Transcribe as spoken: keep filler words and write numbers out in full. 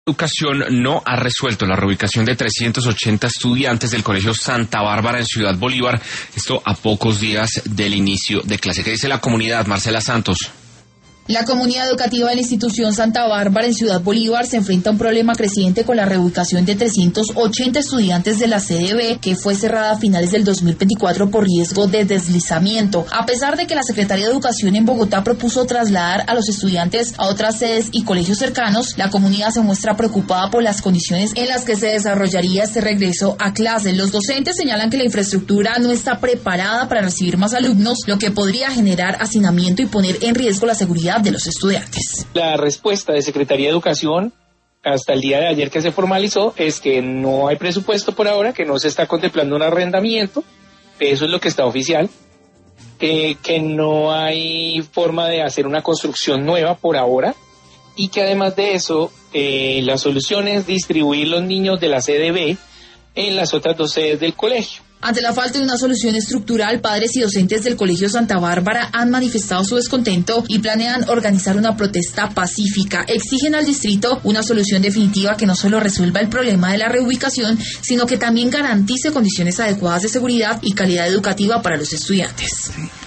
Educación no ha resuelto la reubicación de trescientos ochenta estudiantes del Colegio Santa Bárbara en Ciudad Bolívar, esto a pocos días del inicio de clase. ¿Qué dice la comunidad? Marcela Santos. La comunidad educativa de la institución Santa Bárbara en Ciudad Bolívar se enfrenta a un problema creciente con la reubicación de trescientos ochenta estudiantes de la C D B, que fue cerrada a finales del dos mil veinticuatro por riesgo de deslizamiento. A pesar de que la Secretaría de Educación en Bogotá propuso trasladar a los estudiantes a otras sedes y colegios cercanos, la comunidad se muestra preocupada por las condiciones en las que se desarrollaría este regreso a clases. Los docentes señalan que la infraestructura no está preparada para recibir más alumnos, lo que podría generar hacinamiento y poner en riesgo la seguridad de los estudiantes. La respuesta de Secretaría de Educación hasta el día de ayer que se formalizó es que no hay presupuesto por ahora, que no se está contemplando un arrendamiento, eso es lo que está oficial, eh, que no hay forma de hacer una construcción nueva por ahora y que además de eso eh, la solución es distribuir los niños de la C D B en las otras dos sedes del colegio. Ante la falta de una solución estructural, padres y docentes del Colegio Santa Bárbara han manifestado su descontento y planean organizar una protesta pacífica. Exigen al distrito una solución definitiva que no solo resuelva el problema de la reubicación, sino que también garantice condiciones adecuadas de seguridad y calidad educativa para los estudiantes.